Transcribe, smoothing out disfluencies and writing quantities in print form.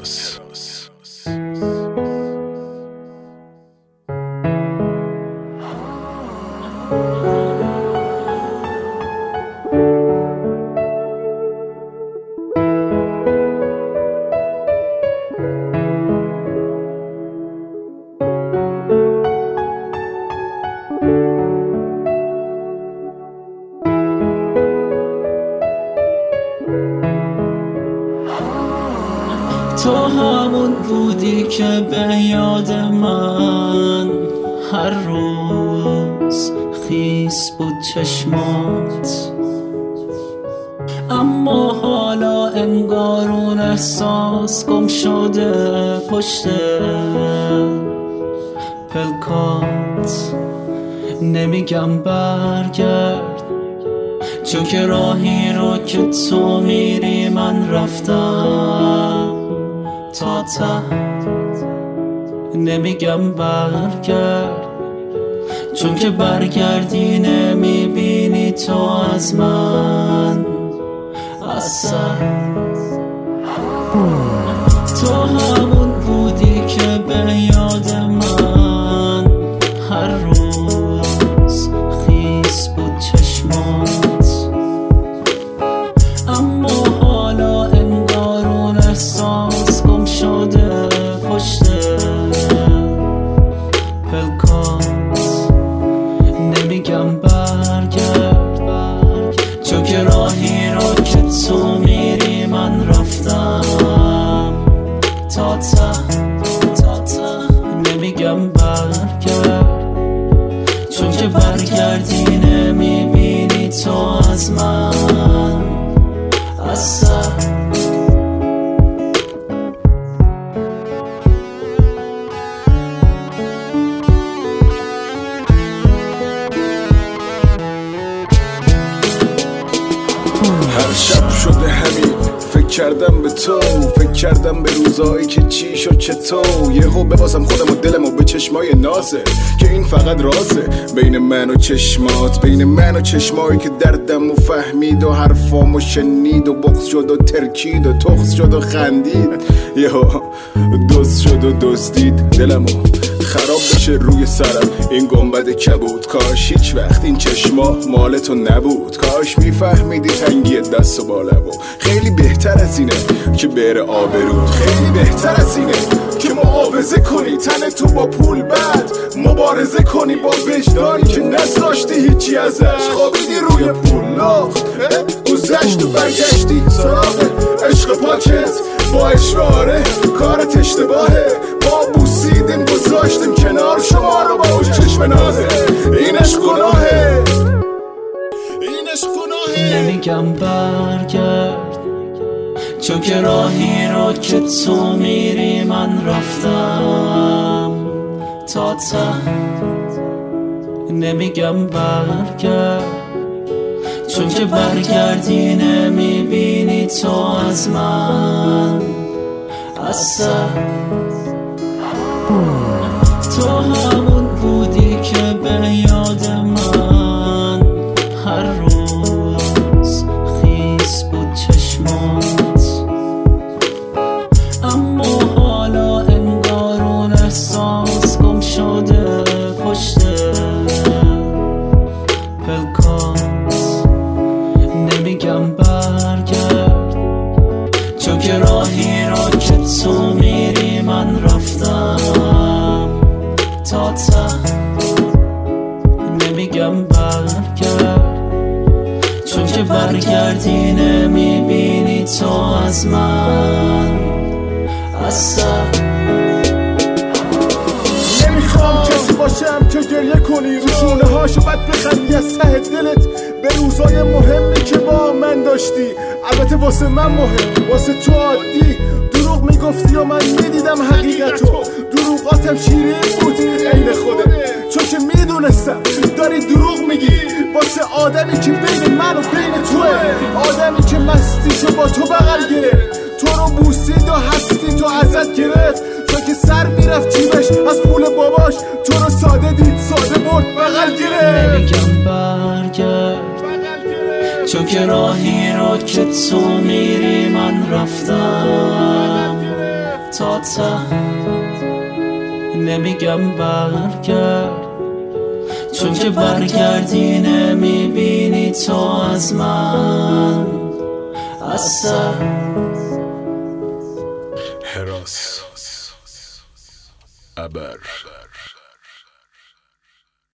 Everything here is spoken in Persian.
تو همون بودی که به یاد من هر روز خیس بود چشمات، اما حالا انگار اون احساس گم شده پشت پلکات. نمیگم برگرد، چون که راهی رو که تو میری من رفتم تا ته. نمیگم برگرد، چون که برگردی نمیبینی تو از من اثر. تو همون بودی که به یاد من هر روز خیس بود چشمات، اما حالا انگار اون احساس گم شده پشت پلکات. نمیگم برگرد، چون که راهی رو که تو میری من رفتم تا ته. نمیگم برگرد، چون که برگردی نمیبینی تو از من اثر. هر شب شده همین، فکر کردم به تو، فکر کردم به روزایی که چی شد چطور. یهو بباسم خودم و دلم و به چشمای نازه که این فقط رازه بین من و چشمات، بین من و چشمایی که دردم و فهمید و حرفامو شنید و بغض شد و ترکید و تخص شد و خندید. یهو دوست شد و دزدید دلمو خراب بشه روی سرم این گنبد کبود. کاش هیچ وقت این چشما مال تو نبود، کاش میفهمیدی تنگی دست و بالمو. خیلی بهتر از اینه که بره آبرود، خیلی بهتر از اینه که معاوضه کنی تن تو با پول بد، مبارزه کنی با وجدانی که نذاشتی هیچی ازش. خوابیدی روی پول لخت، گذشت و برگشتی سراغ عشق پاکت با اشواره. کارت اشتباهه، ما بوسیدیم گذاشتیم کنار شما رو با اون چشم نازه. اینش گناهه، اینش گناهه. نمیگم برگرد، چون که راهی رو که تو میری من رفتم تا ته. نمیگم برگرد، چون که برگردی نمیبینی تو از من اثر. تو همون بودی که به یاد من هر روز خیس بود چشمات، اما حالا انگار اون احساس گم شده پشت پلکات. نمیگم برگرد، چون که راهی رو که تو میری من رفتم تا ته. نمیگم برگرد، چون که برگردی نمیبینی تو از من اثر. نمیخوام کسی باشم که گریه کنی رو شونه هاشو بد بخندی از ته دلت به روزای مهمی که با من داشتی. البته واسه من مهم، واسه تو عادی. دروغ میگفتی و من میدیدم حقیقتو، دروغاتم شیرین بود عین خودت، چون که میدونستم داری دروغ میگی واسه آدمی که بین من و بین توه. آدمی که مستیشو با تو بغل گرفت، تو رو بوسید و هستی تو ازت گرفت، چون که سر میرفت جیبش از پول باباش. تو رو ساده دید، ساده برد بغل گرفت. نمیگم برگرد، چون که راهی رو که تو میری من رفتم تا ته نمیگم برگرد، چون که برگردی نمیبینی تو از من اثر. هراس ابر